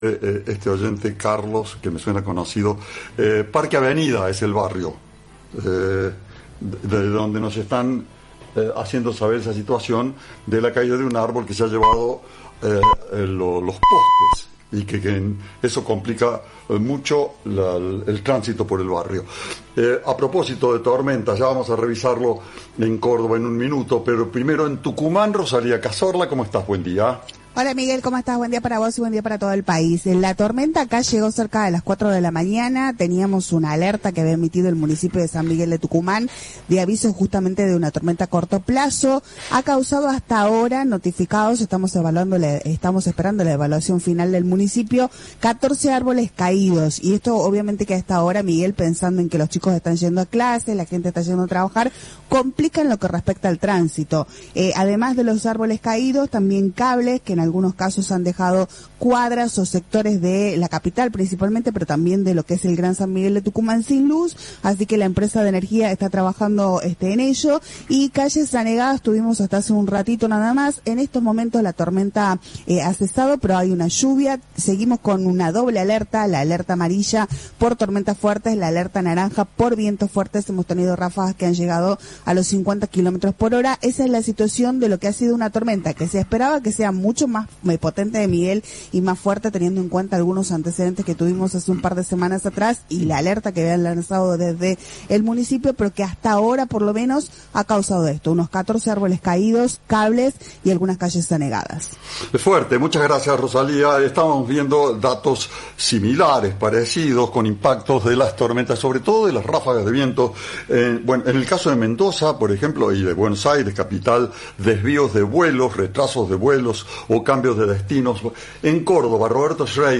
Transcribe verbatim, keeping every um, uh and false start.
Eh, este oyente Carlos, que me suena conocido, eh, Parque Avenida es el barrio eh, de, de donde nos están eh, haciendo saber esa situación de la caída de un árbol que se ha llevado eh, eh, lo, los postes y que, que eso complica eh, mucho la, el, el tránsito por el barrio. Eh, a propósito de tormentas, ya vamos a revisarlo en Córdoba en un minuto, pero primero en Tucumán, Rosalía Cazorla, ¿cómo estás? Buen día. Hola Miguel, ¿cómo estás? Buen día para vos y buen día para todo el país. La tormenta acá llegó cerca de las cuatro de la mañana, teníamos una alerta que había emitido el municipio de San Miguel de Tucumán de aviso justamente de una tormenta a corto plazo. Ha causado hasta ahora notificados, estamos evaluando, estamos esperando la evaluación final del municipio, catorce árboles caídos. Y esto obviamente que a esta hora, Miguel, pensando en que los chicos están yendo a clase, la gente está yendo a trabajar, complica en lo que respecta al tránsito. Eh, además de los árboles caídos, también cables que en algunos casos han dejado cuadras o sectores de la capital principalmente, pero también de lo que es el Gran San Miguel de Tucumán sin luz, así que la empresa de energía está trabajando este en ello. Y calles anegadas tuvimos hasta hace un ratito nada más. En estos momentos la tormenta eh, ha cesado, pero hay una lluvia. Seguimos con una doble alerta, la alerta amarilla por tormentas fuertes, la alerta naranja por vientos fuertes. Hemos tenido ráfagas que han llegado a los cincuenta kilómetros por hora. Esa es la situación de lo que ha sido una tormenta que se esperaba que sea mucho más potente de Miguel y más fuerte, teniendo en cuenta algunos antecedentes que tuvimos hace un par de semanas atrás y la alerta que habían lanzado desde el municipio, pero que hasta ahora por lo menos ha causado esto, unos catorce árboles caídos, cables y algunas calles anegadas. Es fuerte, muchas gracias Rosalía. Estamos viendo datos similares, parecidos, con impactos de las tormentas, sobre todo de las ráfagas de viento. Eh, bueno, en el caso de Mendoza, por ejemplo, y de Buenos Aires, capital, desvíos de vuelos, retrasos de vuelos o cambios de destinos. En Córdoba, Roberto Schreid